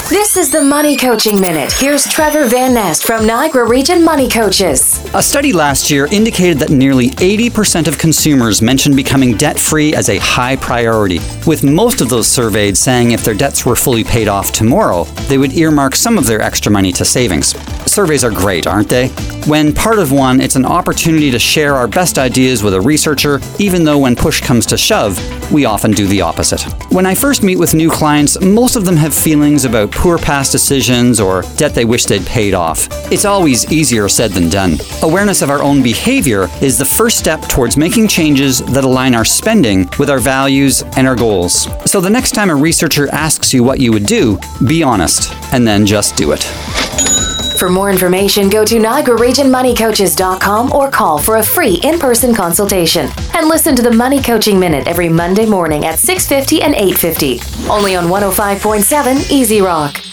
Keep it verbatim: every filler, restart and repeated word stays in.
This is the Money Coaching Minute. Here's Trevor Van Nest from Niagara Region Money Coaches. A study last year indicated that nearly eighty percent of consumers mentioned becoming debt-free as a high priority, with most of those surveyed saying if their debts were fully paid off tomorrow, they would earmark some of their extra money to savings. Surveys are great, aren't they? When part of one, it's an opportunity to share our best ideas with a researcher, even though when push comes to shove, we often do the opposite. When I first meet with new clients, most of them have feelings about poor past decisions or debt they wish they'd paid off. It's always easier said than done. Awareness of our own behavior is the first step towards making changes that align our spending with our values and our goals. So the next time a researcher asks you what you would do, be honest, and then just do it. For more information, go to Niagara Region Money Coaches dot com or call for a free in-person consultation. And listen to the Money Coaching Minute every Monday morning at six fifty and eight fifty. Only on one oh five point seven Easy Rock.